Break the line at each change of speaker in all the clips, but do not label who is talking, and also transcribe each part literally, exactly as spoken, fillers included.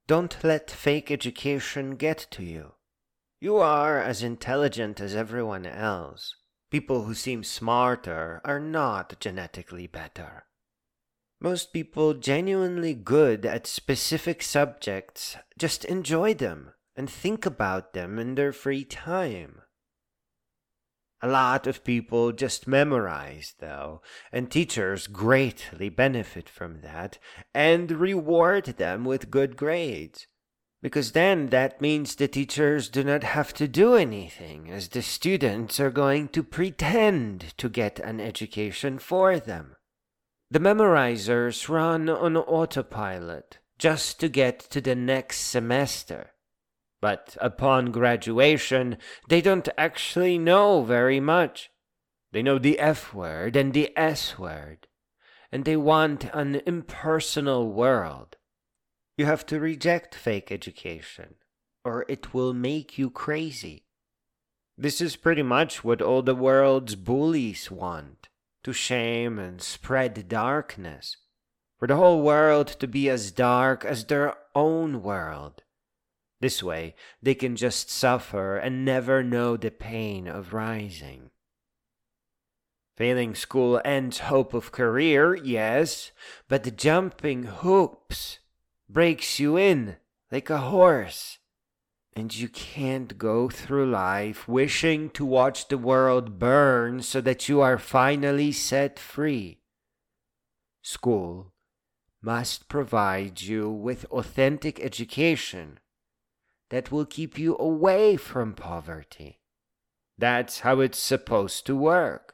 Don't let fake education get to you. You are as intelligent as everyone else. People who seem smarter are not genetically better. Most people genuinely good at specific subjects just enjoy them and think about them in their free time. A lot of people just memorize, though, and teachers greatly benefit from that and reward them with good grades. Because then that means the teachers do not have to do anything, as the students are going to pretend to get an education for them. The memorizers run on autopilot just to get to the next semester. But upon graduation, they don't actually know very much. They know the F word and the S word, and they want an impersonal world. You have to reject fake education, or it will make you crazy. This is pretty much what all the world's bullies want, to shame and spread darkness, for the whole world to be as dark as their own world. This way, they can just suffer and never know the pain of rising. Failing school ends hope of career, yes, but jumping hoops breaks you in like a horse, and you can't go through life wishing to watch the world burn so that you are finally set free. School must provide you with authentic education that will keep you away from poverty. That's how it's supposed to work.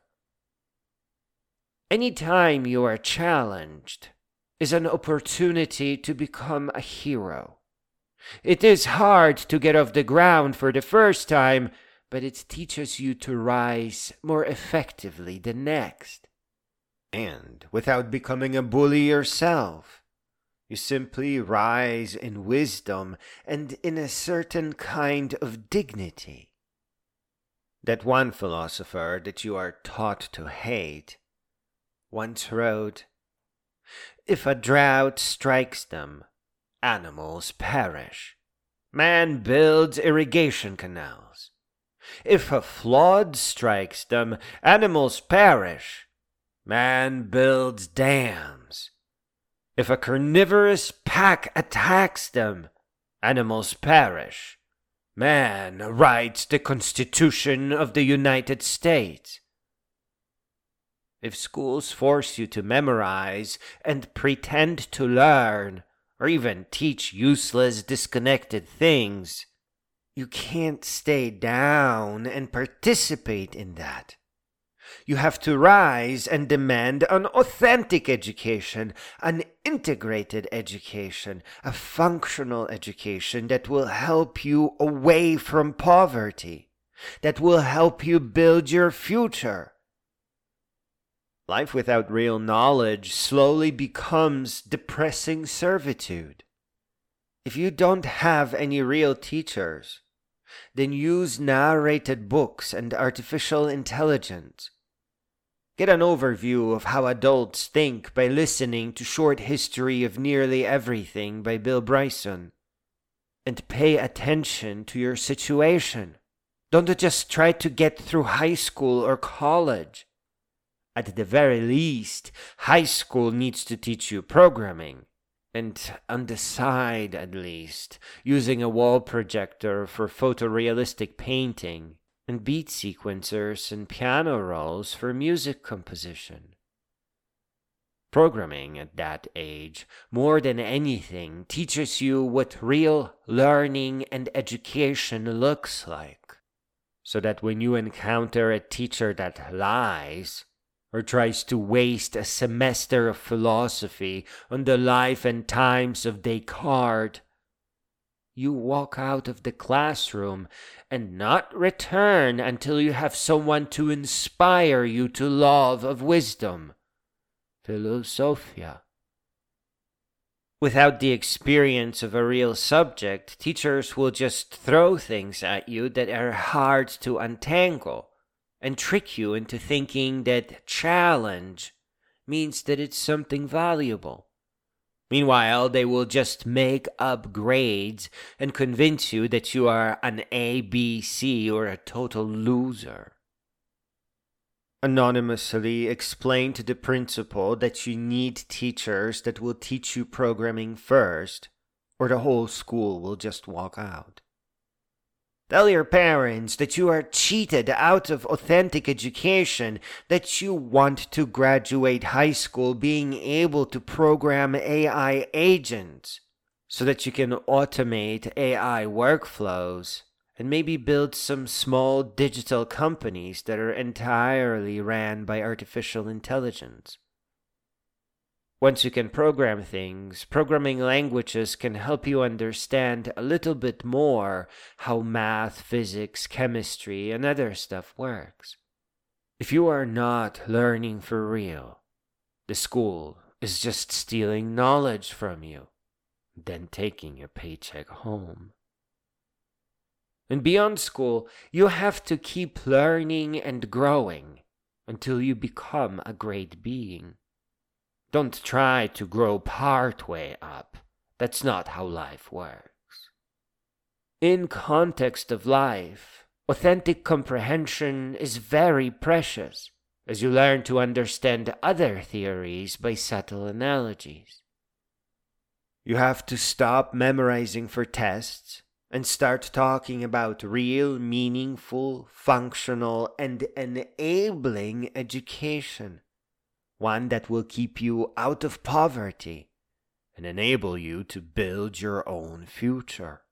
Any time you are challenged is an opportunity to become a hero. It is hard to get off the ground for the first time, but it teaches you to rise more effectively the next. And without becoming a bully yourself, you simply rise in wisdom and in a certain kind of dignity. That one philosopher that you are taught to hate once wrote, "If a drought strikes them, animals perish. Man builds irrigation canals. If a flood strikes them, animals perish. Man builds dams. If a carnivorous pack attacks them, animals perish. Man writes the Constitution of the United States." If schools force you to memorize and pretend to learn, or even teach useless, disconnected things, you can't stay down and participate in that. You have to rise and demand an authentic education, an integrated education, a functional education that will help you away from poverty, that will help you build your future. Life without real knowledge slowly becomes depressing servitude. If you don't have any real teachers, then use narrated books and artificial intelligence. Get an overview of how adults think by listening to Short History of Nearly Everything by Bill Bryson. And pay attention to your situation. Don't just try to get through high school or college. At the very least, high school needs to teach you programming. And on the side, at least, using a wall projector for photorealistic painting, and beat sequencers and piano rolls for music composition. Programming at that age, more than anything, teaches you what real learning and education looks like, so that when you encounter a teacher that lies, or tries to waste a semester of philosophy on the life and times of Descartes, you walk out of the classroom and not return until you have someone to inspire you to love of wisdom, philosophia. Without the experience of a real subject, teachers will just throw things at you that are hard to untangle and trick you into thinking that challenge means that it's something valuable. Meanwhile, they will just make up grades and convince you that you are an A, B, C, or a total loser. Anonymously explain to the principal that you need teachers that will teach you programming first, or the whole school will just walk out. Tell your parents that you are cheated out of authentic education, that you want to graduate high school being able to program A I agents, so that you can automate A I workflows and maybe build some small digital companies that are entirely ran by artificial intelligence. Once you can program things, programming languages can help you understand a little bit more how math, physics, chemistry, and other stuff works. If you are not learning for real, the school is just stealing knowledge from you, then taking your paycheck home. And beyond school, you have to keep learning and growing until you become a great being. Don't try to grow partway up. That's not how life works. In context of life, authentic comprehension is very precious, as you learn to understand other theories by subtle analogies. You have to stop memorizing for tests and start talking about real, meaningful, functional, and enabling education. One that will keep you out of poverty and enable you to build your own future.